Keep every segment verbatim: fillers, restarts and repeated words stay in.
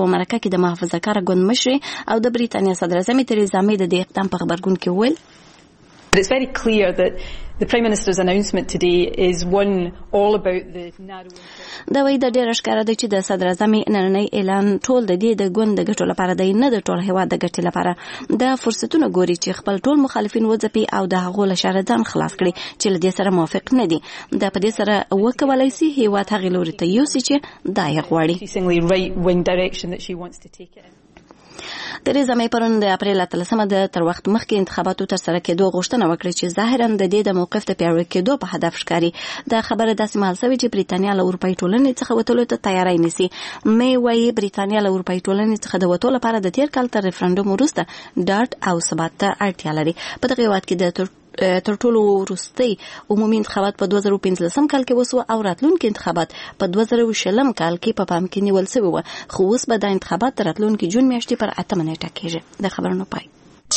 په مرکه کې د محافظه کار ګوند مشر او د بریتانیا صدر اعظم تریزا مې د دې اقدام په خبرګون کې وویل It's very clear that the Prime Minister's announcement today is one all about the narrow دا وایي د ډېر ښکاره ده چې د صدر اعظم نننی اعلان ټول د دې د ګوند د ګټو لپاره دی نه د ټول هېواد د ګټې لپاره دا فرصتونه ګوري چې خپل ټول مخالفین وځپي او د هغو له شره ځان خلاص کړي چې له دې سره موافق نه دي دا په دې سره وکولی سي هېواد هغې لوري ته یوسي چې دا یې غواړي right-wing direction that she wants to take it in. تریزا مې پرون د اپریل اتلسمه د تر وخت مخکې انتخاباتو تر سره کېدو غوښتنه وکړه چې ظاهرا د دې د موقف د پیاوړي کېدو په هدف ښکاري دا خبره داسې مهال شوې چې بریتانیا له اروپایي ټولنې څخه وتلو ته تیاری نیسي مې وایي بریتانیا له اروپایي ټولنې څخه د وتو لپاره د تیر کال تر ریفرنډوم وروسته ډاډ او ثبات ته اړتیا لري په دغه هېواد کې د تر ټولو وروستي عمومي انتخابات په دوه زره پنځلسم کال کې وسو او راتلونکي انتخابات په دوه زره شلم کال کې په پام کې نیول شوي وو خو اوس به دا انتخابات تر راتلونکي جون میاشتې پر اتمه نیټه کېږي د خبرونو پای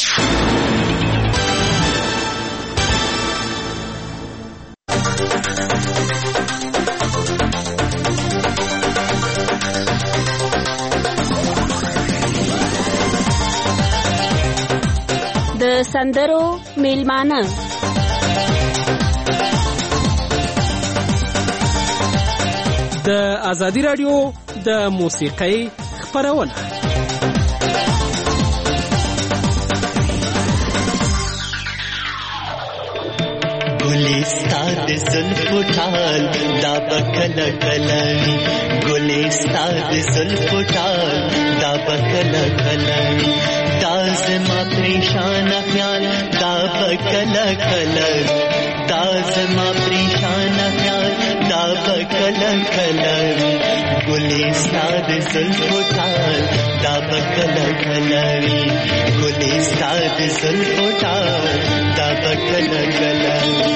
د سندرو میلمانه د ازادي رادیو د موسیقۍ خپرونه ګلستان د زلفو ټال دا بکله کلوي ګلستان د زلفو ټال دا بکله کلوي دا زما پریشان خیال دا بکله کلوي دا زما پریشان خیال دا بکله کلوي ګلستان د زلفو ټال دا بکله کلوي ګلستان د زلفو ټال دا بکله کلوي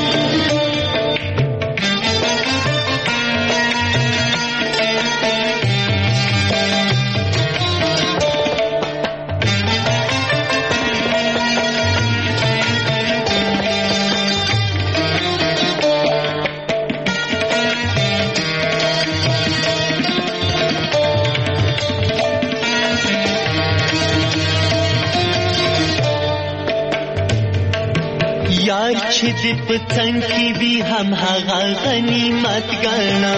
یار چې د پتنګ کې وي هم هغه غنیمت ګڼه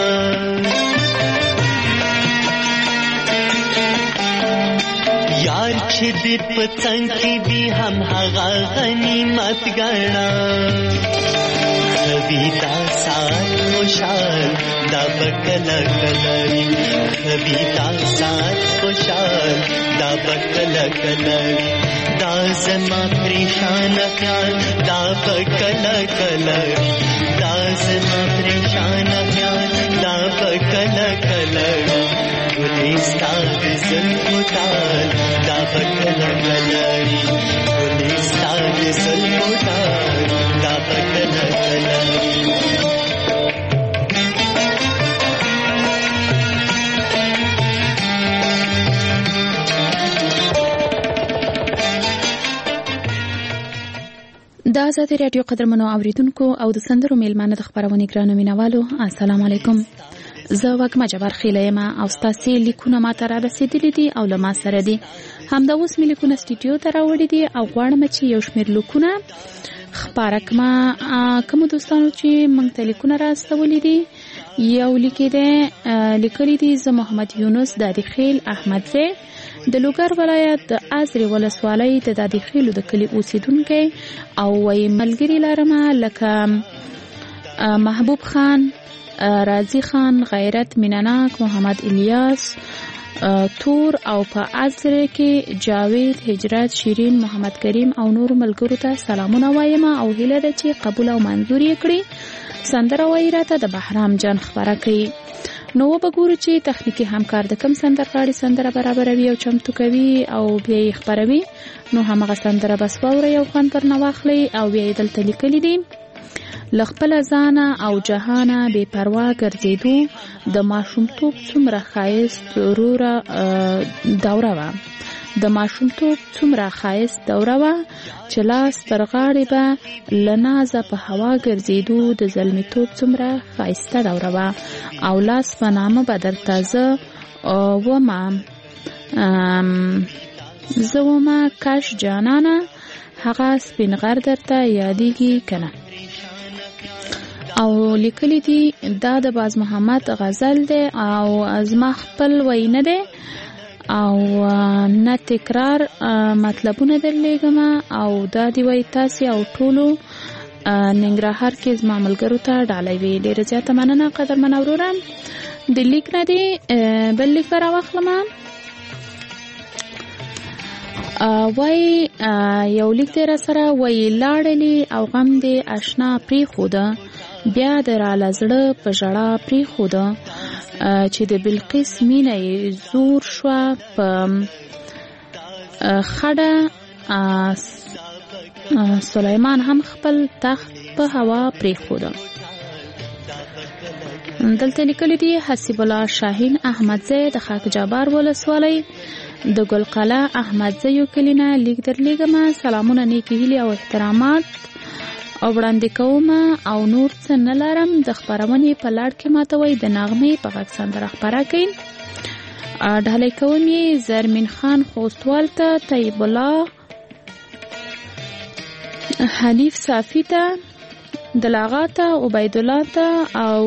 یار چې د پتنګ کې وي هم هغه غنیمت ګڼه خبیتا سات خوشحال دا بکله کلوي خبیتا سات خوشحال دا بکله کلوي دا زما پریشان خیال دا بکله کلوي دا زما پریشان خیال دا بکله کلوي ګلستان د زلفو ټال دا بکله کلوي ګلستان د زلفو ټال دا بکله کلوي د ازادي رادیو قدرمنو اوریدونکو او د سندرو میلمانه د خبرونې ګرانو مینوالو السلام علیکم زه وګما جبار خیله یم او ستاسو لیکونه ما ته را رسیدلي دي او له ما سره دي همدا اوس مې لیکونه سټوډیو ته راوړي دي او غواړم چې یو شمېر لیکونه خپاره کړم کوم دوستانو چې موږ ته لیکونه راستولي دي یو لیکي دی لیکلي دي زه محمد یونس دادیخیل احمدزی د لوګر ولایت د ازرې ولسوالۍ د دادیخیلو د کلي اوسیدونکی او وایي ملګري لرمه لکه محبوب خان رازی خان غیرت مینناک محمد الیاس تور او په ازرې کې جاوید هجرت شیرین محمد کریم او نور ملګرو ته سلامونه وایم او هیله ده چې قبول او منظور یې کړي سندره وایي راته د بهرام جان خبره کوي نو وګورو چې تخنیکی همکار د کم سندرغاړي سندره برابروي او چمتو کوي او بیا یې خبروي نو همغه سندره بس واورئ او خوند پر نه واخلئ او بیا یې دلته لیکلي دي له خپله ځانه او جهانه بې پروا ګرځېدو د ماشومتوب څومره ښایست وروره دوره وه د ماشومتوب څومره ښایست دوره وه چې لاس تر غاړې به له نازه په هوا ګرځېدو د زلمیتوب څومره ښایسته دوره وه او لاس په نامه به درته زه ومه زوما کاش جانانه هغه سپین غر درته یادېږي کنه. او لیکلی دی دا د باز محمد غزل دی او زما خپل وینه دی او نه تکرار مطلبونه درلېږم او دا دی وای تاسې او ټولو ننګرهار کې زما ملګرو ته ډالۍ وي. ډېره زیاته مننه قدرمن وروره. د لیک نه دی بل لیک به راواخلم. وای یو لیک دی را سره وای لاړلې او غم دی اشنا پرېښوده بیا د راله زړه په ژړا پرېښوده چې د بلقیس مینه یې زور شوه په خډه سلیمان هم خپل تخت په هوا پرېښوده. دلته لیکلی دی حسیب الله شاهین احمدزی د خاک جبار ولسوالۍ د ګلقلعه احمدزیو کلینه لیک درلېږم. سلامونه نیکې هیلې او احترامات او وړاندې کوم او نور څه نه لرم. د خپرونې په لړ کې ماته وایي د نغمې په غږ سندره خپره کوي. ډالۍ کوم یې زرمین خان خوستوال ته، طیب الله حنیف صافي ته، دلاغا ته، عبیدالله ته او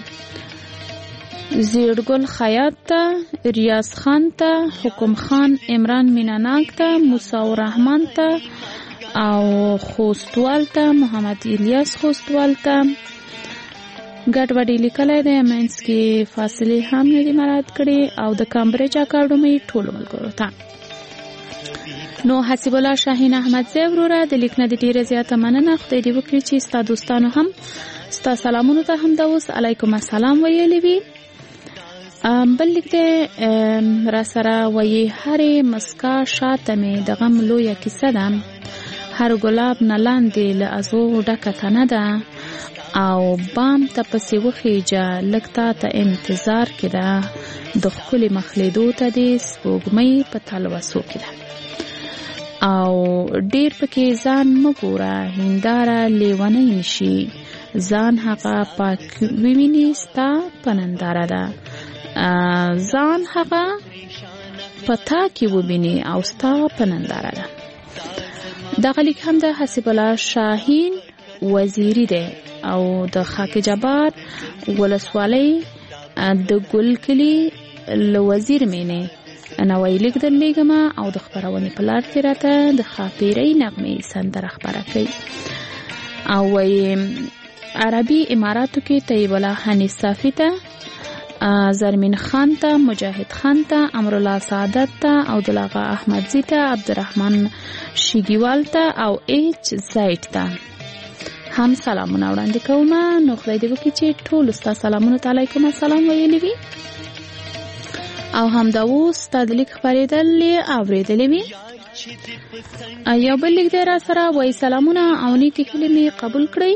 زیرګل خیاط ته، ریاض خان ته، حکم خان عمران میناناک ته، موسی الرحمن ته او خوستوال ته، محمد الیاس خوستوال ته. ګډوډي لیکلی دی، منځ کې فاصلې هم نه دي مراعات کړي او د کامبریج اکاډمۍ ټولو ملګرو ته. نو حسیب الله شاهین احمدزی وروره د لیک نه د ډېره زیاته مننه. خدای دې وکړي چې ستا دوستانو هم ستا سلامونو ته هم د اوس علیکم السلام ویلی وي. بل لیک دی را سره وایي هرې مسکا شاته مې د غم لویه کیسه ده، هر ګلاب نه لاندې له ازغو ډکه کنه ده او بام ته پسې وخیجه لږ تا ته انتظار کې ده، د ښکلې مخ لیدو ته دې سپوږمۍ په تلوسو کې ده او ډېر پکې ځان مه ګوره هنداره لیونی نشي، ځان هغه پاک وویني ستا په ننداره ده، ځان هغه په تا کې وویني او ستا په ننداره ده. دغه لیک هم د حسیب الله شاهین وزیری دی او د خاک جبار ولسوالۍ د ګل کلي له وزیر مینې نوی لیک درلېږم او د خپرونې په لار کې راته د ښاپېرۍ نغمې سندره خپره کوي. او وایي عربي اماراتو کې طیب الله حنیف صافي ته، زرمین خان ته، مجاهد خان ته، امرالله سعادت ته او دلاغا احمدزی ته، عبدالرحمن شیګیوال ته او ایچ زاید ته هم سلامونه وړاندې کوم. نو خدای دې وکړي چې ټولو ستا سلامونو ته علیکم السلام ویلي وي او همدا اوس ستا د لیک خپرېدل یې اورېدلی وي. یو بل لیک دی را سره وایي سلامونه او نیکې هیلې مې قبول کړئ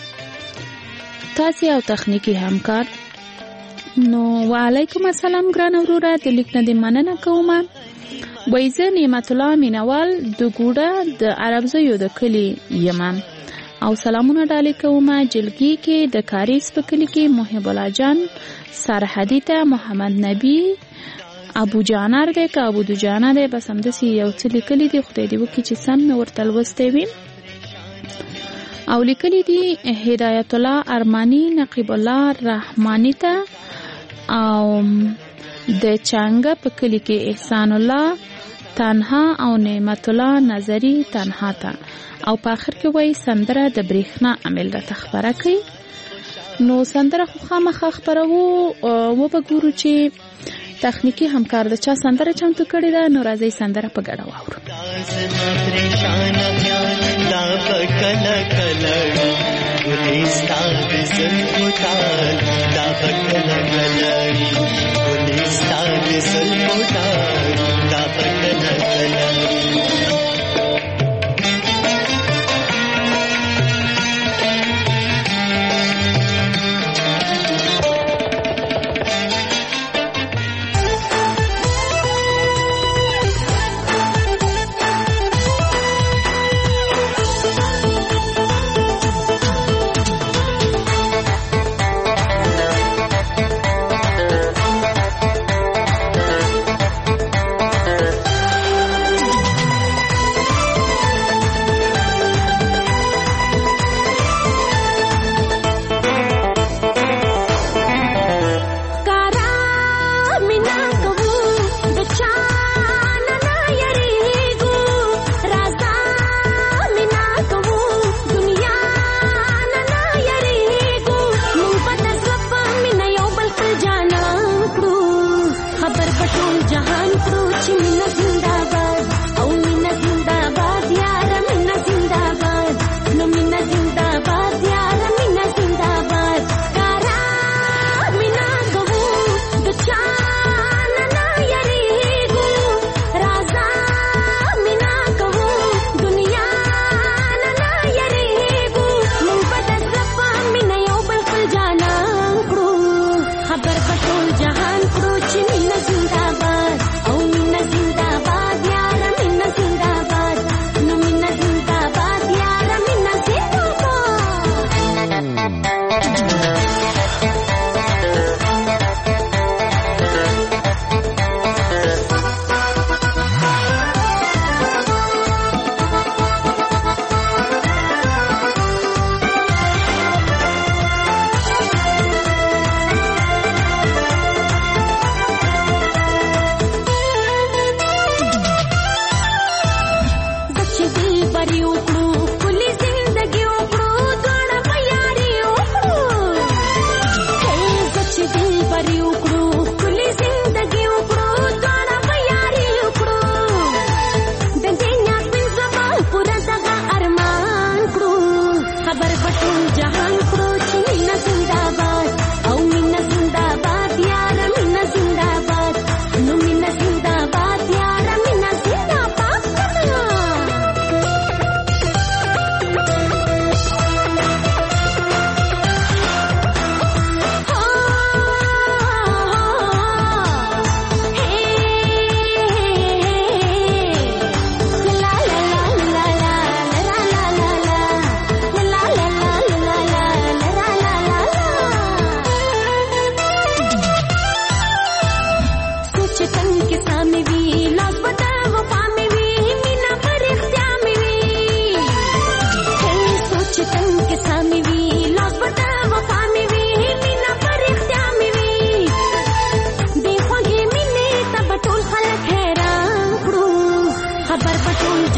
تاسې او تخنیکي همکار. نو وعلیکم السلام ګران وروره، د لیک نه دې مننه کوم. وایي زه نعمت الله مینوال د ګوډه د عربزیو د کلي یم او سلامونه ډالۍ کوم جلګي کې د کاریز په کلي کې محب الله جان سرحدي ته، محمد نبی ابو جانار دی که ابو دو جانار دی، بس همداسې یو څه لیکلي دي، خدای دې وکړي چې سم مې ورته لوستی وي. او لیکلي دي هدایت الله ارمانی نقیب الله رحمانی ته او د چانګه په کلي کې احسان الله تنها او نعمت الله نظری تنها ته او په آخر کې وایي سندره د برېښنا عامل راته خپره کوي. نو سندره خو خامخا خپروو و به ګورو چې تخنیکی همکار د چا سندره چمتو کړې ده. نو راځئ سندره په ګډه واورو.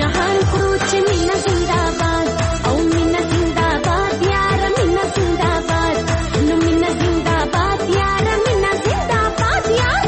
جهان کړو چې مینا زنده‌باد او مینا زنده‌باد یار مینا زنده‌باد نو مینا زنده‌باد یار مینا زنده‌باد یار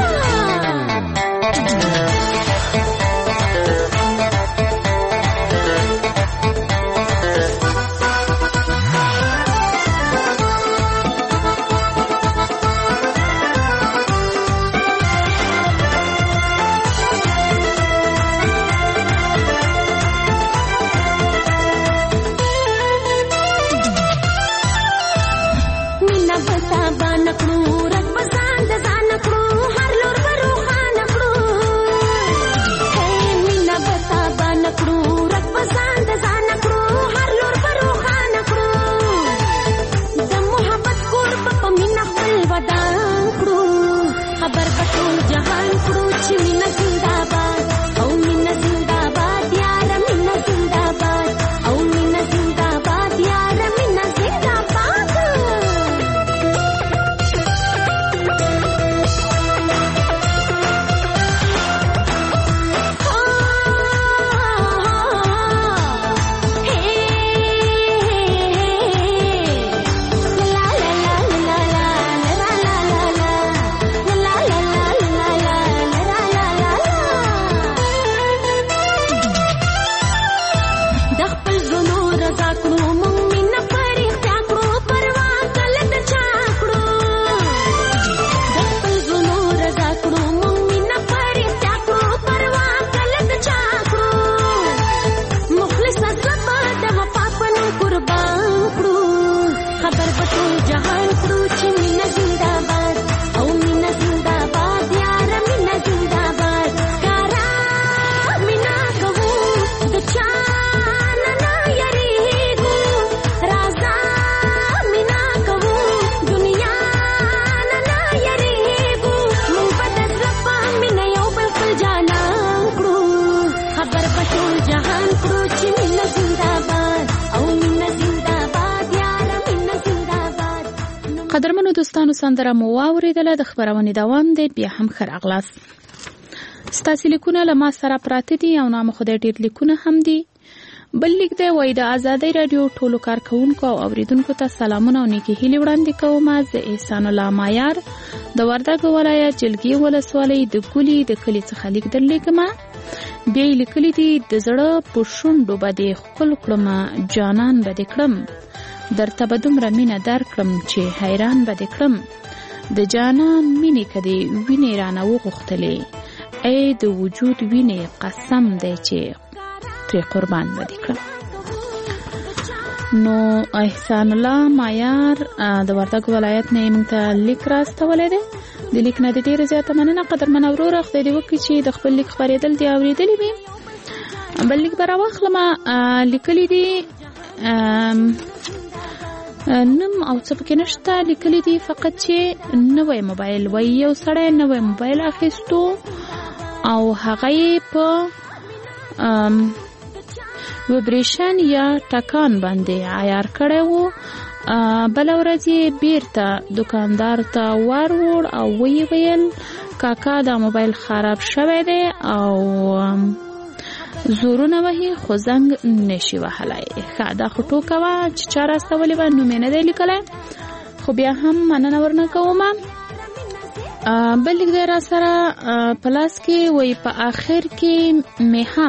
قدرمنو دوستانو سندره مو واوریدله د خبرونې دوام دی بیا هم ښه راغلاست. ستاسې لیکونه له ما سره پراته دي او نامه خدای ډېر لیکونه هم دي. بل لیک دی وایي د ازادۍ راډیو ټولو کارکوونکو او اوریدونکو ته سلامونه او نیکې هیلې وړاندې کوم. زه احسان الله مایار د وردګو ولایت جلګي ولسوالۍ د ګولي د کلي څخه لیک درلیږم. بیا یې لیکلي دي د زړه په شونډو به دې ښکل کړم جانان به دې کړم درته به دومره مینه درکړم چې حیران به دې کړم د جانان مینې که دې وینې رانه وغوښتلې ای د وجود وینې قسم دی چې ترې قربان به دې کړم. نو احسان الله مایار د وردګ ولایت نه موږ ته لیک راستولی دی. د لیک نه د ډېره زیاته مننه قدرمنه وروره. خدای دې وکړي چې د خپل لیک خپرېدل دې اورېدلي وي. بل لیک به راواخلمه. لیکلي دي نم او څه پکې نشته. لیکلي دي فقط چې نوی موبایل وایي یو سړی نوی موبایل اخیستو او هغه یې په ویبریشن یا ټکان باندې عیار کړی و. بله ورځ یې بیرته دکاندار ته ور وړ او ویې ویل کاکا دا موبایل خراب شوی دی او زورونه وهي خو زنګ نشي وهلی. ښه دا خو ټوکه وه چې چا راستولې وه نوم یې نه دی لیکلی خو بیا هم مننه ورنه کوم. بل لیک دی را سره په لاس کې وایي په آخر کې مې هم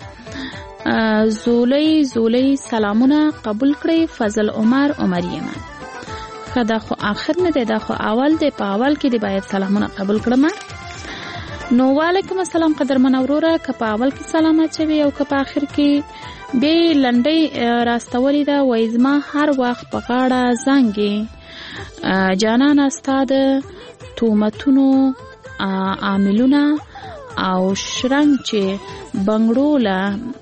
زولی زولی سلامونه قبول کړئ فضل عمر عمر یم. ښه دا خو آخر نه دی دا خو اول دی. په اول کې دی باید سلامونه قبول کړم. نو وعلیکم السلام قدرمنه وروره. که په اول کې سلام اچوي او که په آخر کې بیا لنډۍ راستولې ده وایي زما هر وخت په غاړه زنګې جانانه ستا د تهمتونو عاملونه او شرنګ چې بنګړو له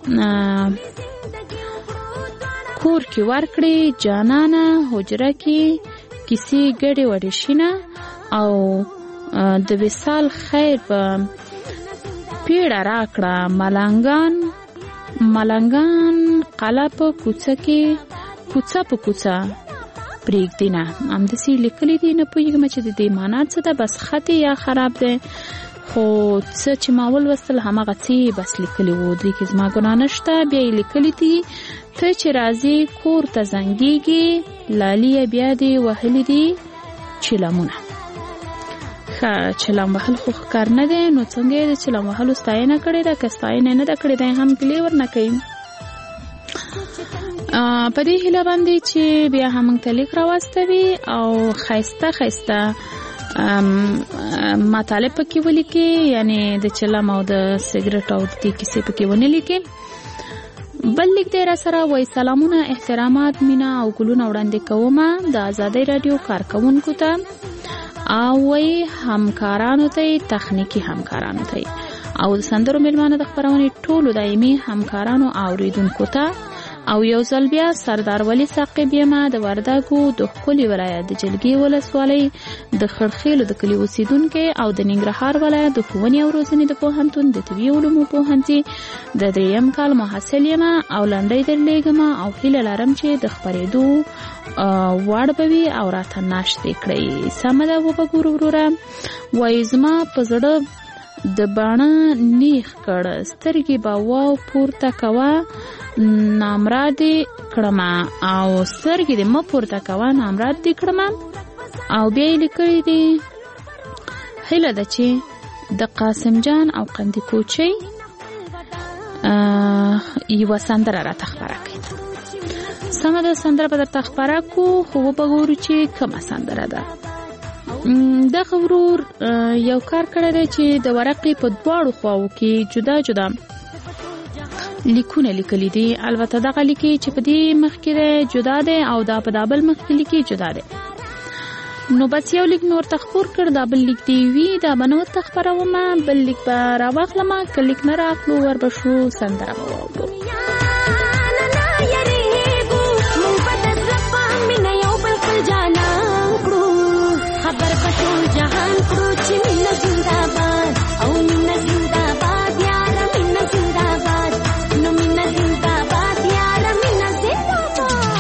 کور کې ورکړې جانانه حجره کې کیسې ګډې وډې شینه او د وصال خیر په پیړه راکړه ملنګان ملنګان قلا په کوڅه کې کوڅه په کوڅه پرېږدي نه. همداسې لیکلي دي. نه پوهېږم چې د دې معنا څه ده. بس خط یا خراب دی خو څه چې ما ولوستل هماغه څه بس لیکلي وو، دې کې زما ګناه نشته. بیا یې لیکلي دي ته چې راځې کور ته زنګېږي لالیه بیا دې وهلي دي چلمونه. ښه چلم وهل خو ښه کار نه دی، نو څنګه یې د چلم وهلو ستاینه کړې ده؟ که ستاینه نه ده کړې ده هم ګلې ورنه کوي. په دې هیله باندې چې بیا هم موږ ته لیک راواستوي او ښایسته ښایسته مطالب پکې ولیکي، یعنی د چلم او د سګرټ او د دې کیسې پکې ونه لیکي. بل لیک دی را سره وایي سلامونه، احترامات، مینه او ګلونه وړاندې کومه د آزادۍ راډیو کارکوونکو ته او وایي همکارانو ته، تخنیکي همکارانو ته او د سندرو میلمانه د خپرونې ټولو دایمي همکارانو او اوریدونکو ته او یو ځل بیا سردار ولی ثاقب یمه د وردګو د ښکلي ولایت د جلګې ولسوالۍ د خړخیلو د کلي اوسیدونکې او د ننګرهار ولایت د ښوونې او روزنې د پوهنتون د طبي علومو پوهنځي د دریم کال محصل یمه او لنډۍ درلیږمه او هیله لرم چې د خپرېدو وړ به وي او راته ناشتې کړئ. سمه ده وبګورو وروره. وایي زما په زړه د باڼه نیخ کړ سترګې به واو پورته کوه نامراد کړمه او سترګې دې مه پورته کوه نامراد دې کړمه. او بیا یې لیکلي دي هیله ده چې د قاسم جان او قندي کوچۍ یوه سندره راته خپره کړي. سمه ده سندره به درته خپره کړو، خو وبګورو چې کومه سندره ده. دغه ورور یو کار کړی دی چې د ورقې په دواړو خواو کې جدا جدا لیکونه لیکلي دي. البته دغه لیکي چې په دې مخ کې دی جدا دی او دا په دا بل مخ کې لیکي جدا دی. نو بس یو لیک مې ورته خپور کړ، دا بل لیک دی وي دا به نه ورته خپرومه، بل لیک به راواخلمه، که لیک نه راخلو ور به شو سندره به واورو. خبر پټول جهان کړو چې مینه زنده‌باد او مینه زنده‌باد یار مینه زنده‌باد نو مینه زنده‌باد یار مینه زنده‌باد.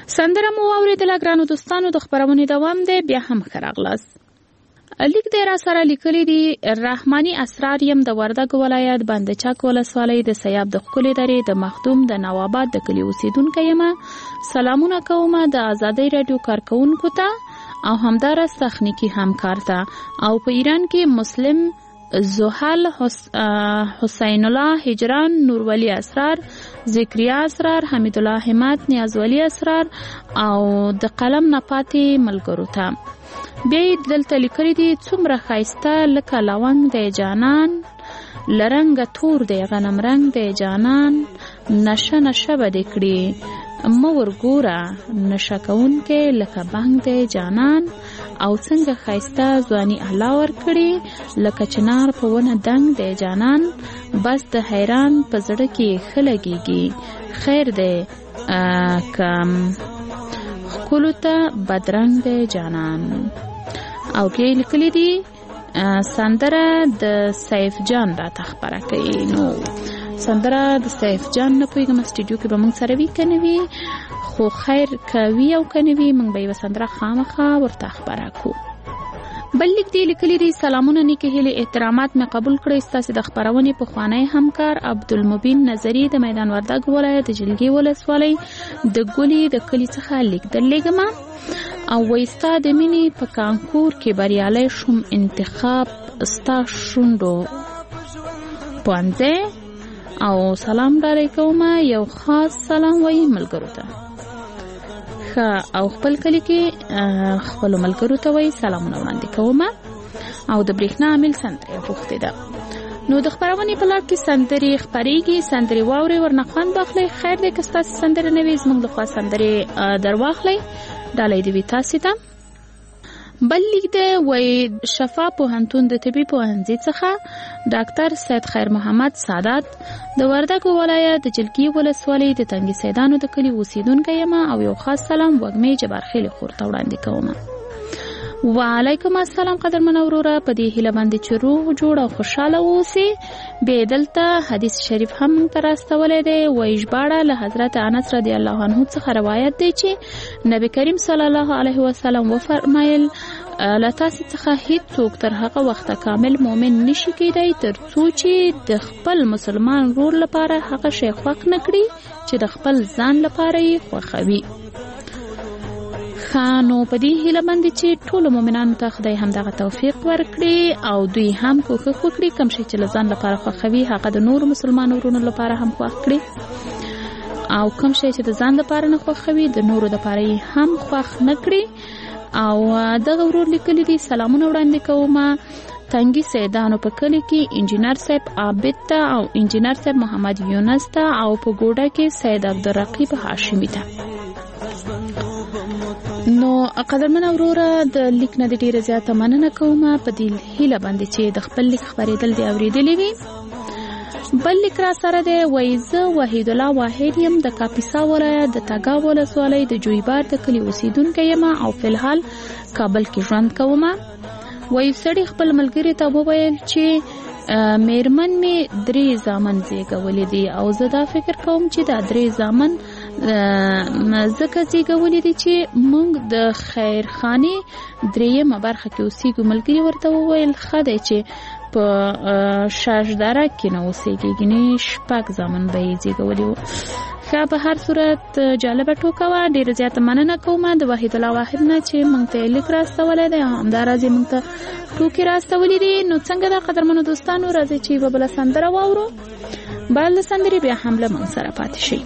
سندره مو واورېدله ګرانو دوستانو، د خپرونې دوام دی، بیا هم ښه راغلاست. لیک دی را سره لیکلی دی رحماني اسرار یم د وردګ ولایت بندچک ولسوالۍ د سیاب د ښکلې درې د مخدوم د نواباد د کلي اوسیدونکی یم. سلامونه کوم د ازادۍ راډیو کارکوونکو ته او همداراز تخنیکي همکار ته، او په ایران کې مسلم زحل حسین الله هجران نورولی اسرار ذکریا اسرار حمید الله همت نیازولی اسرار او د قلم نه پاتې ملګرو ته. بیا یې دلته لیکلي دي څومره ښایسته لکه لونګ دی جانان، لرنګه تور دی غنم رنګ دی جانان، نشه نشه به دې کړي مه ورګوره نشه کوونکی لکه بنګ دی جانان، او څنګه ښایسته ځواني الله ورکړي لکه چنار په ونه دنګ دی جانان، بس د حیران په زړه کې ښه لګېږي خیر دی کم ښکلو ته بدرنګ دی جانان. او بیا یې لیکلي دي سندره د سیف جان راته خپره کوي. نو سندره د سیف جان نه پوهېږم سټوډیو کې به موږ سره وي که نه وي، خو خیر که وي او که نه وي موږ به یوه سندره خامخا ورته خپره کړو. بل لیک دی لیکلی دی سلامونه نیکې هیلې احترامات مې قبول کړئ. ستاسې د خپرونې پخوانی همکار عبدالمبین نظري د میدان وردګ ولایت د جلګې ولسوالۍ د ګلې د کلي څخه لیک درلېږم او وایي ستا د مینې په کانکور کې بریالی شوم، انتخاب ستا شونډو پوهنځی او سلام ډالۍ کوم. یو خاص سلام وایي ملګرو ته ښه او خپل کلی کې خپلو ملګرو ته وایي سلامونه وړاندې کوم. او د برېښنا عامل سندرې غوښتې ده. نو د خپرونې په لړ کې سندرې خپرېږي، سندرې واورئ، ورنه خوند واخلئ. خیر دی که ستاسې سندرې نه وي زموږ لخوا سندرې در واخلئ، ډالۍ دې وي تاسې ته. بل لیک دی وایي شفا پوهنتون د طبي پوهنځي څخه ډاکټر سید خیر محمد سادات د وردګ ولایت د جلګې ولسوالۍ د تنګي سیدانو د کلي اوسیدونکی یم او یو خاص سلام وږمې جبارخیلې خور ته وړاندې کوم. وعلیکم السلام قدرمنه وروره، په دې هیله باندې چې روغ جوړ او خوشحاله اوسې. بیا دلته حدیث شریف هم ته راستولی دی. وایي ژباړه له حضرت انس رضی الله عنه څخه روایت دی چې نبی کریم صلی الله علیه وسلم وفرمایل له تاسې څخه هیڅوک تر هغه وخته کامل مؤمن نشي کېدی تر څو چې د خپل مسلمان ورور لپاره هغه شی خوښ نه کړي چې د خپل ځان لپاره یې خوښوي. نو په دې هیله باندې چې ټولو مؤمنانو ته خدای همدغه توفیق ورکړي او دوی هم کوښښ وکړي کوم شی چې له ځان لپاره خوښوي هغه د نورو مسلمان ورونو لپاره هم خوښ کړي، او کوم شی چې د ځان لپاره نه خوښوي د نورو لپاره یې هم خوښ نه کړي. او دغه ورور لیکلی دي سلامونه وړاندې کوم تنګي سیدانو په کلي کې انجینر صاحب عابد ته او انجینر صاحب محمد یونس ته او په ګوډه کې سید عبدالرقیب هاشمي ته. نو قدرمنه وروره د لیک نه د ډیره زیاته مننه کوم په دې هیله باندې چې د خپل لیک خپرېدل دې اورېدلی وي. بل لیک را سره دی وایي زه وحید الله واحد یم د کاپیسا ولایت د تګاب ولسوالۍ د جویبار د کلي اوسیدونکی یم او فلحال کابل کې ژوند کوم. وایي سړي خپل ملګري ته وویل چې میرمن مې درې زامن زیږولي دي او زه دا فکر کوم چې دا درې زامن ځکه زیږولي دي چې موږ د خیرخانې دریمه برخه کې اوسېږو. ملګري ورته وویل ښه دی چې په شاشدره کې نه اوسېږي، ګینې شپږ زامن به یې زیږولي وو. ښه په هر صورت جالبه ټوکه وه. ډېره زیاته مننه کوم د وحید الله واحد نه چې موږ ته یې لیک راستولی دی او همداراز یې موږ ته ټوکې راستولي دي. نو څنګه ده قدرمنو دوستانو، راځئ چې یوه بله سندره واورو. بل سندرې بیا هم له موږ سره پاتې شي.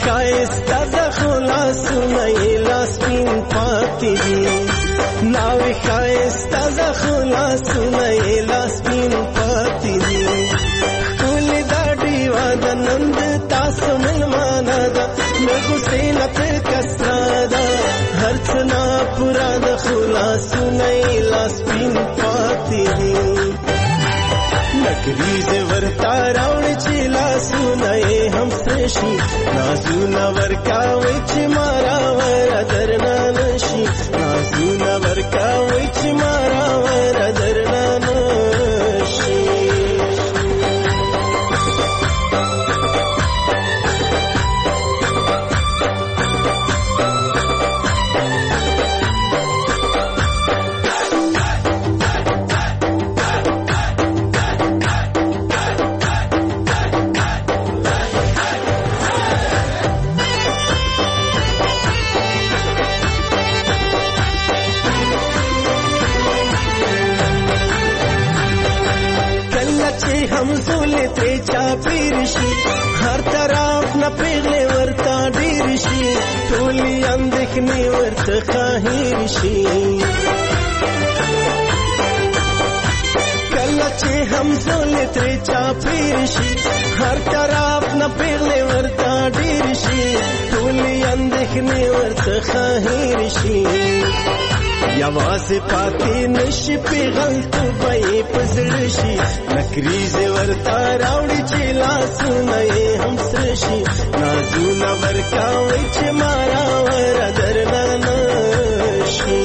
ښایسته د خلاصونه یې لاس سپین پاتې دي ناوې ښایسته د خلاصونه یې لاس سپین پاتې دي ښکلې دا ډیوه د نن د تاسو مېلمانه ده نه غوسې نه تکسره ده هر څه ناپوره د خلاصونه یې لاس سپین پاتې دي نکریزه ورتا راوړي چې لاسونه یې هم سره شي نازونه ورکاوي چې مارا ور درنه نشي نازونه ورکاوي چې مارا ور درنه نشي همزولې ترې چاپېر شي هر طرف نه پیغلې ورته ډېر شي ټولې اندېښنې ورته خاهیر شي کله چې همزولې ترې چاپېر شي هر طرف نه پیغلې ورته ډېر شي ټولې اندېښنې ورته خاهیر شي یوازې پاتې نشي پیغلتوبه یې په زړه شي نکریزې ورته راوړي چې لاسونه یې هم سره شي نازونه ورکاوي چې مارا ور درنه نشي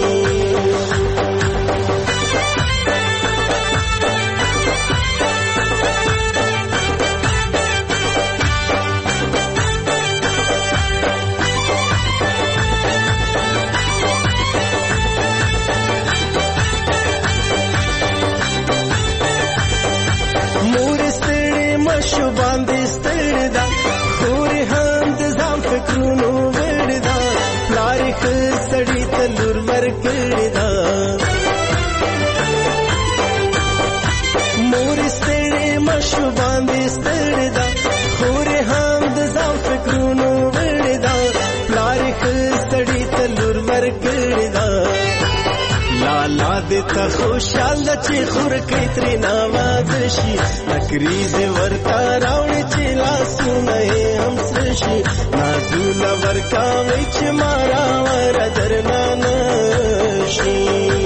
شو باندې ستړی دا خورې هم د ځان فکرونو وړی دا پلارې ښه سړي ته لور ورکړې دا مورې ستړې مشو باندې ستړی دا خورې هم د ځان فکرونو وړی دا پلارې ښه سړي ته لور ورکړې دا لالا دې ته خوشاله چې خور کې ترې ناواز شي نکریزې ورته راوړي چې لاسونه یې هم سره شي نازونه ورکاوي چې مارا ور درنه نشي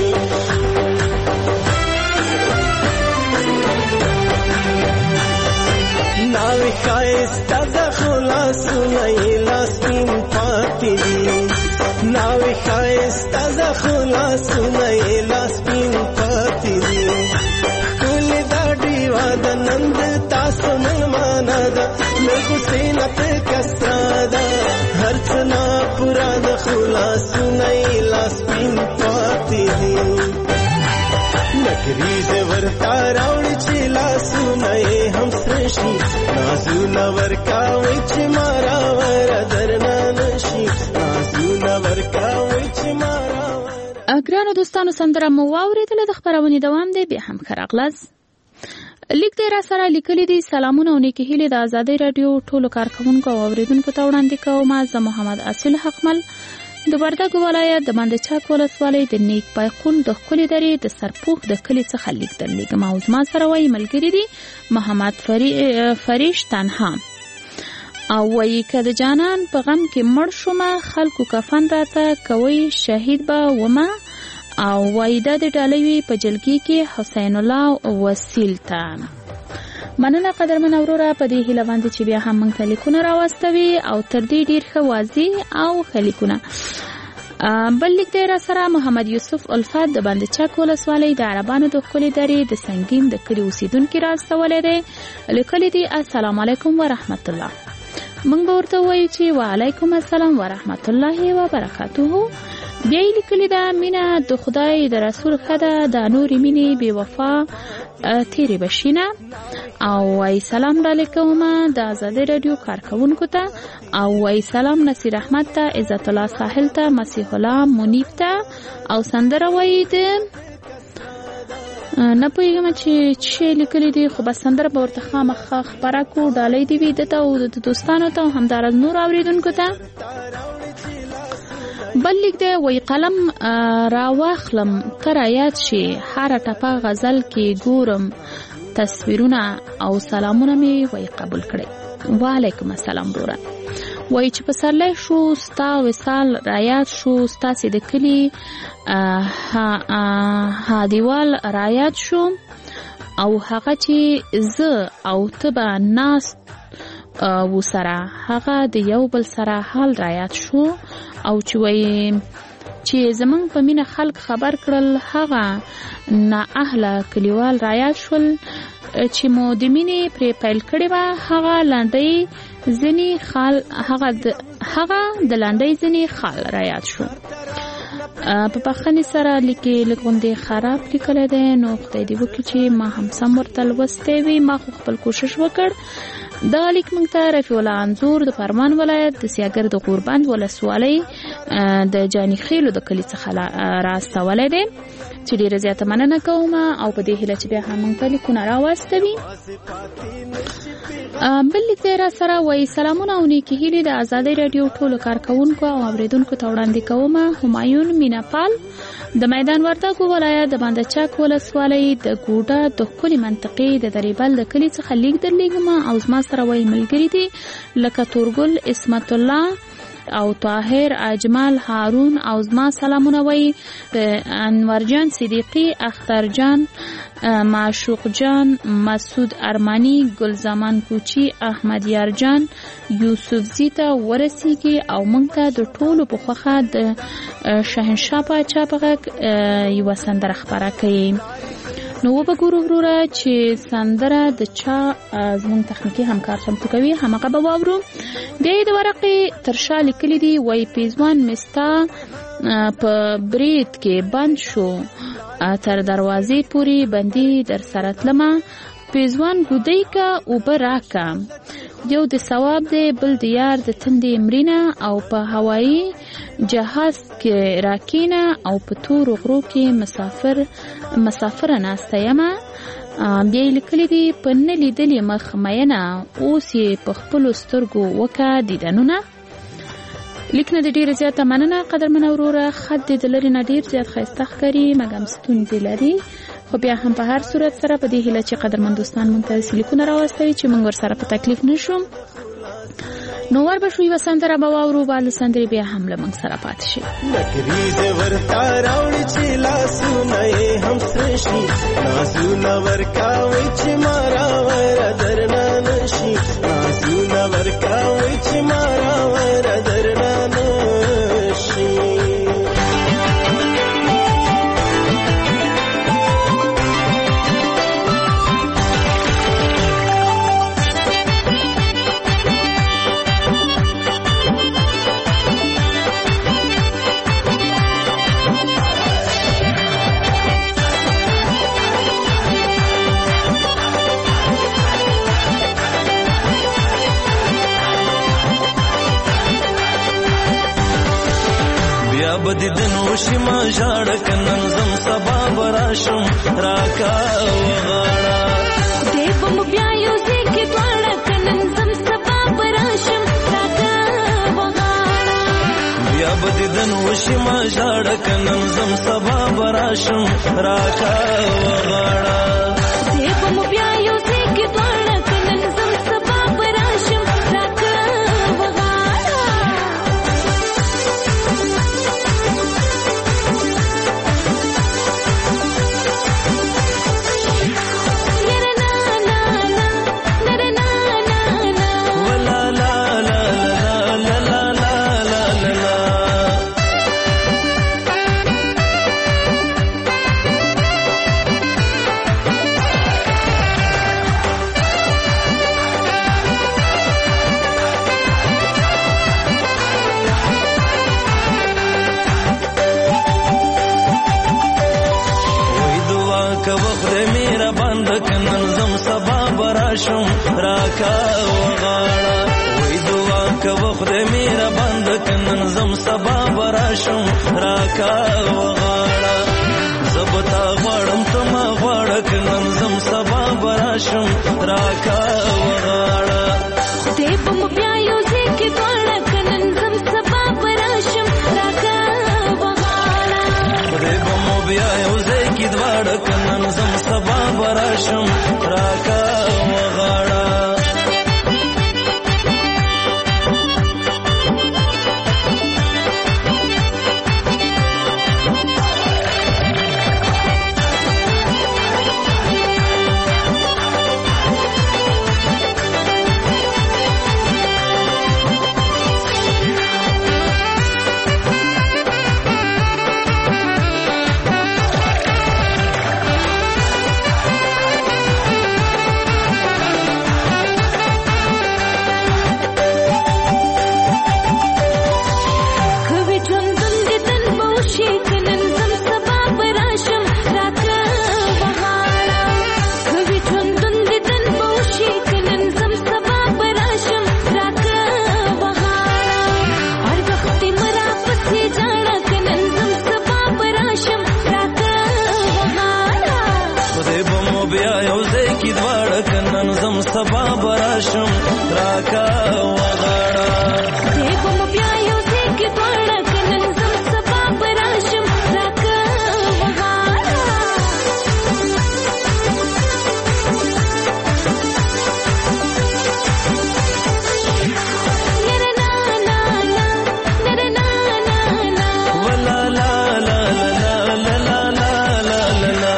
ناوې ښایسته د خلاصونه یې لاس سپین پاتې دي ناوې ښایسته د خلاصونه یې لاس سپین پاتې دي ښکلې دا ډیوه د نن د تاسو مېلمانه ده نه غوسې نه تکسره ده هر څه ناپوره د خلاصونه یې لاس سپین پاتې دي نکریزې ورته راوړي چې لاسونه یې هم سره شي نازونه ورکاوي چې مارا ور درنه نشي نازونه ورکاوي چې مارا ور ګرانو دوستانو سندره مو واورېدله د خپرونې دوام دی بیا هم ښه راغلاست لیک دی را سره لیکلی دی سلامونه او نیکې هیلې د ازادۍ راډیو ټولو کارکوونکو او اورېدونکو ته وړاندې کوم زه محمد اصیل حقمل د وردګو ولایت د باندې چاک ولسوالۍ د نیک پایقون د ښکلې درې د سرپوښ د کلي څخه لیک درلیږم او زما سره وایي ملګري دي محمد فری... فریش تنها او وایي که د جانان په غم کې مړ شومه خلکو کفن راته کوي شهید به ومه او وایي دا د ډالوي په جلګي کې حسین الله وسیل ته مننه قدرمن وروره په دې هیله باندې چې بیا هم موږ ته لیکونه راواستوي او تر دې ډېر ښه واضح او ښه لیکونه بل لیک دی را سره محمد یوسف الفت د باندې چک ولسوالۍ د عربانو د ښکلې درې د سنګین د کلي اوسېدونکي راستولی دی لیکلی دی السلام علیکم ورحمت الله موږ به ورته ووایو چې وعلیکم السلام ورحمت الله وبرکاته بیا یې لیکلې ده مینه د خدای د رسول ښه ده د نورې مینې بې وفا تیرې بشینه او وای سلام ډالې کومه د ازادۍ راډیو کارکوونکو ته او وای سلام نصیر احمد ته عزت الله ساحل ته مسیح الله منیب ته او سندره وای د نه پوهېږم چې څه لیکلي دي، خو بس سندره به ورته خامخا خپره کړو. ډالۍ دې وي ده ته او د دوستانو ته او همداراز نور اورېدونکو ته. بل لیک دی، وایي قلم راواخلم ته رایاد شي، هره ټپه غزل کې ګورم تصویرونه او سلامونه مې وایي قبول کړئ. وعلیکم السلام وروره. وایي چې پسرلی شو ستا وصال رایاد شو، ستاسې د کلي ها دیوال رایاد شو، او هغه چې زه او ته به ناست و سره، هغه د یو بل سره حال رایاد شو. او چې وایي چې زمونږ په مینه خلک خبر کړل، هغه نا اهله کلیوال رایاد شول. چې مو د مینې پرې پیل کړې وه، هغه لاندې ځینې خال هغه د هغه د لاندې ځینې خال رایاد شو. په پخنې سره لیکي لږ غوندې خراب لیکلی دی، نو خدای دې وکړي چې ما هم سم ورته لوستی وي. ما خو خپل کوشش وکړ. دا لیک موږ ته رفیع الله انځور د فرمان ولایت د سیاګر د غوربند ولسوالۍ د جاني خیلو د کلي څخه راستولی دی، چې ډېره زیاته مننه کوم او په دې هیله چې بیا هم موږ ته لیکونه راواستوي. بل لیک دی را سره، وایي سلامونه او نیکې هیلې د ازادۍ راډیو ټولو کارکوونکو او اورېدونکو ته وړاندې کوم. همایون میناپال د میدان وردګو ولایت د بانده چک ولسوالۍ د ګوډه د ښکلې منطقې د دریبل د کلي څخه لیک درلیږم، او زما سره وایي ملګري دي لکه تورګل اسمت الله او طاهر اجمل هارون، او زما سلامونه وایي انور جان صدیقی، اختر جان، معشوق جان، مسعود ارمانی، گلزمان کوچی، احمد یار جان، یوسف زیتا ورسیږي، او موږ ته د ټولو په خوښه د شهنشاه پاچا په غږ یوه سندره خپره کوي. نو وبګورو وروره چې سندره د چا زموږ تخنیکي همکار چمتو کوي، همغه به واورو. بیا یې د ورقې تر شا لیکلي دي، وایي پیزوان مستا په برید کې بند شو، تر دروازې پورې بندي در سره تلمه، پیزوان ګودی که اوبه راکه، یو د ثواب دی بل د یار د تندې مړینه، او په هوایي جهاز کې راکینه، او په تورو غرو کې مسافر مسافره ناسته یمه. بیا یې لیکلي دي په نه لیدلې مخ مینه، اوس یې په خپلو سترګو وکه دیدنونه. لیک نه د ډېره زیاته مننه قدرمنه وروره. خط دې د لرې نه ډېر زیات ښایسته ښکاري، مګم ستونزې لري، خو بیا هم په هر صورت سره په دې هیله چې قدرمن دوستان موږ ته داسې لیکونه راواستوي چې موږ ورسره په تکلیف نه شو. نو ور به شو یوه سندره به واورو، بعد له سندرې بیا هم له موږ سره پاتې شي. نګري دې ورته راوړي چې لاسونه یې هم سره شي، لاسونه ورکوي چې ما راوره درنه نشي، لاسونه ورکوي چې ما راوره درنه نشي. بدی دنو شما ژړه کنن زم سبا براشم راکا وغاړه دې بم بیا یو ځکه دواړه کنن زم سبا براشم راکا وغاړه بیا بدی دنو شما ژړه کنن زم سبا براشم راکا وغاړه دې بم بیا یو ځکه دواړه کنن زم سبا براشم راکا وغاړه. شم راکا وغاړه وای دعا کوه خدای میرا بند کنن زم سبا براشم راکا وغاړه زبتا غواړم ته ما غواړه که نن زم سبا براشم راکا وغاړه خدای به مو بیا یو ځای کې دواړه که نن زم سبا براشم راکا وغاړه خدای به مو بیا یو ځای کې دواړه که نن زم سبا براشم راکا وغاړه سبا براشم راکا وغاړه خدای به مو بیا یو ځای کې دواړه که نن زم سبا براشم راکا وغاړه نره نا نا نا نره نا نا نا ولا لا لا لا لا لا لا لا لا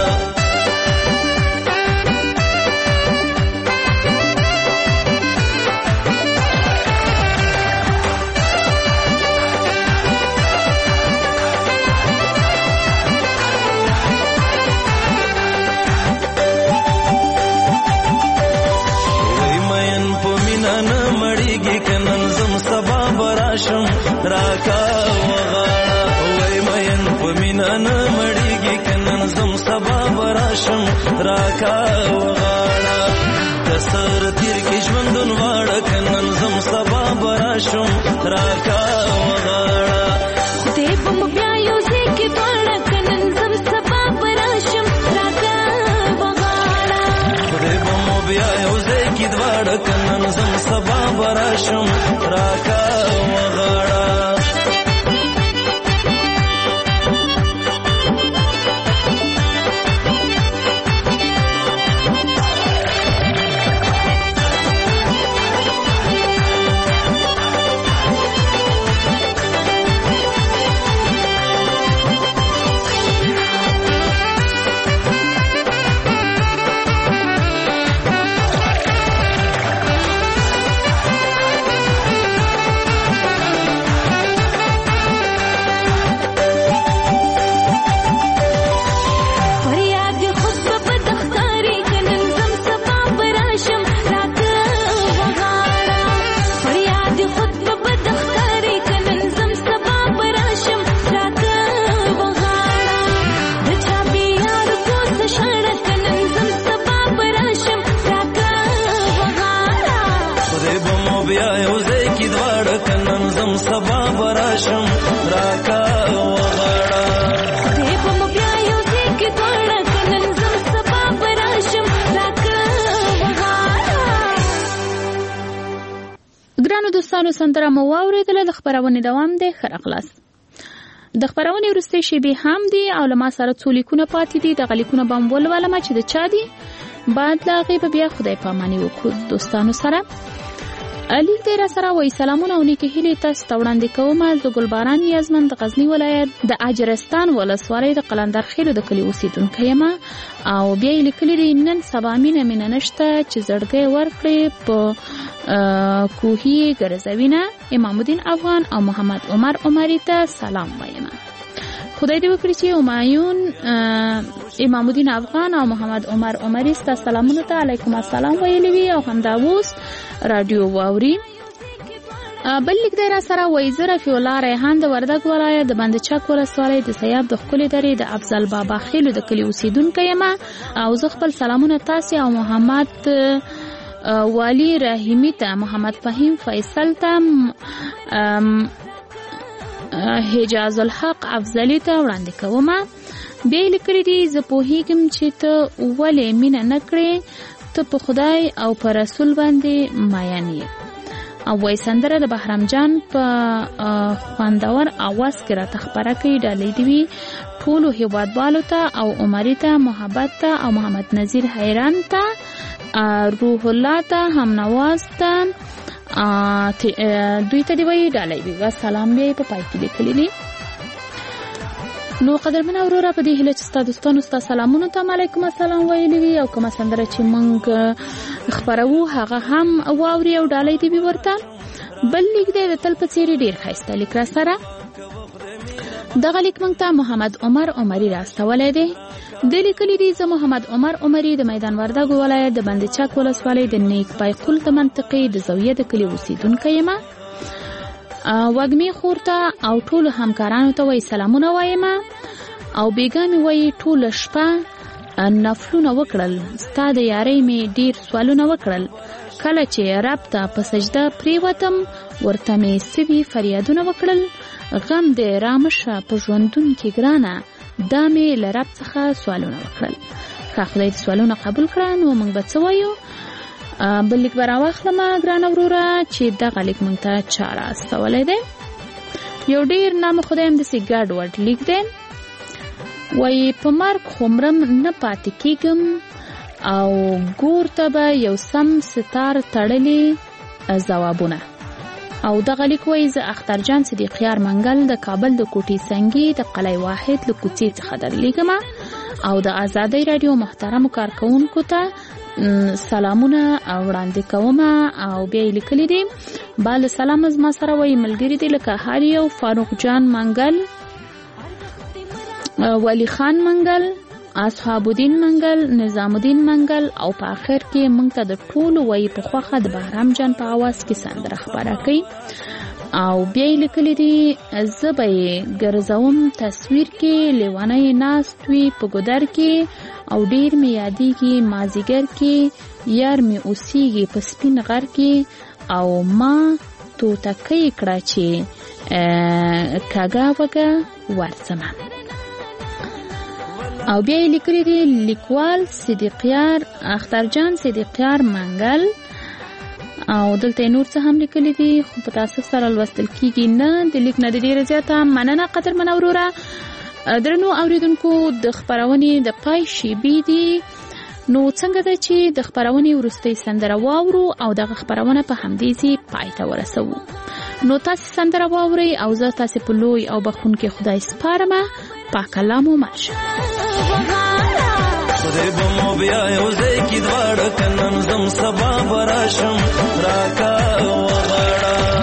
راکا وغاړه وای مین په مینا نه مړیږي که نن زم سبا براشم راکا وغاړه د سر تیر کې ژوندون واړه که نن زم سبا براشم راکا وغاړه خدای به مو بیا یو ځای کې دواړه که نن زم سبا براشم راکا وغاړه خدای به مو بیا یو ځای کې دواړه که نن زم سبا براشم راکا وغاړه سبا براشم راکا وغاړه خدای به مو بیا یو ځای کې دواړه که نن زم سبا براشم راکا وغاړه ګرانو دوستانو سندره مو واورېدله د خپرونې دوام دی ښه راغلاست د خپرونې وروستۍ شیبې هم دي او له ما سره څو لیکونه پاتې دي دغه لیکونه به هم ولولمه چې د چا دي بعد له هغې به بیا خدای پاماني وکړو دوستانو سره لیک دی را سره وایي سلامونه او نیکې هیلې تاسو ته وړاندې کومه زه ګلباران یزمن د غزني ولایت د اجرستان ولسوالۍ د قلندر خیلو د کلي اوسېدونکی یم او بیا یې لیکلي دي نن سبا مینه مینه نشته چې زړګی ورکړې په کوهي ګرځوینه امام الدین افغان او محمد عمر عمري ته سلام وایم خدای دې وکړي چې همایون امام الدین افغان او محمد عمر عمري ته سلامونه ته علیکم السلام ویلي وي او همدا اوس رادیو واوري بل لیک دی را سره وایي زه رفیع الله ریحان د وردګ ولایت د بند چک ولسوالۍ د سیاب د ښکلې درې د افضل بابا خیلو د کلي اوسېدونکی یم او زه خپل سلامونه تاسې او محمد والی رحیمي ته محمد فهیم فیصل ته حجاز الحق افضلی ته وړاندې کوم بیا لیکلي دي زه پوهیږم چې ته ولې مینه نه کړې، ته په خدای او په رسول باندې ماین یې. او وای سندره د بهرام جان په خوندور اواز کې راته خپره کوي. ډالۍ دي وي ټولو هیوادوالو ته او عمري ته، محبت ته او محمد نظیر حیران ته، روح الله ته، همنواز ته، دوی ته دی وی ډالۍ وي. و سلام بیا په پای کې لیکلي دي. نو قدرمن اوروره په دې هیله چې ستا دوستانو ستا سلامونو ته علیکم السلام ویلي وي او کومه سندره چې موږ خپروو هغه هم واوري او ډالۍ دي وي ورته. بل لیک دی د تل په څېرې ډېر ښایسته لیک را سره. دغه لیک موږ ته محمد عمر عمري راستولی دی. د لیکلي دي زه محمد عمر عمري د میدان وردګو ولایت د بند چک ولسوالۍ د نیک پای قل د منطقې د زاویه د کلي اوسېدونکی یم. وږمې خور ته او ټولو همکارانو ته وایي سلامونه وایم او بیګا مې وایي ټوله شپه نفلونه وکړل، ستا د یارۍ مې ډېر سوالونه وکړل، کله چې رب ته په سجده پریوتم ورته مې سوي فریادونه وکړل، غم د رامشه په ژوندون کې ګرانه دا مې له رب څخه سوالونه وکړل. که خدای دې سوالونه قبول کړه نو موږ به څه وایو. بل لیک به راواخلمه ګرانه وروره چې دغه لیک موږ ته چا راستولی دی. یو ډېر نام خدایم داسې ګډ وډ لیک دی. وایي په مرګ خو مرم نه پاتې کېږم او ګور ته به یو سم ستار تړلي ځوابونه. او دغه لیک وایي زه اخترجان صدیقیار منګل د کابل د کوټې سنګي د قلعه واحد له کوڅې څخه درلیږم او د ازادۍ راډیو محترمو کارکوونکو ته سلامونه وړاندې کوم. او بیا یې لیکلي دي بال سلام زما سره وایي ملګري دي لکه هر یو فاروق جان منګل، ولی خان منګل، اصحاب الدین منګل، نظام الدین منګل او په آخر کې موږ ته د ټولو وایي په خوښه د بهرام جان په اواز کې سندره خپره کوي. او بیا یې لیکلي دي زه به یې ګرځوم تصویر کې لیونی ناست وي په ګودر کې او ډېر مې یادېږي مازیګر کې یار مې اوسېږي په سپین غر کې او ما توتکۍ کړه چې کږه وږه ورځمه. او بیا یې لیکلي دي لیکوال صدیقیار اخترجان صدیقیار منګل. او دلته نور څه هم لیکلي دي خو په تاسف سره لوستل کېږي نه. د لیک نه د ډېره زیاته مننه قدرمن وروره. درنو اوریدونکو د خپرونې د پای شیبې دي. نو څنګه ده چې د خپرونې وروستۍ سندره واورو او دغه خپرونه په همدې ځای پای ته ورسوو. نو تاسې سندره واورئ او زه تاسې په لوی او بخښونکي خدای سپارمه. پاک الله مو مل شه. خدای به مو بیا یو ځای کې دواړه که نن ځم سبا به راشم راکه وغاړه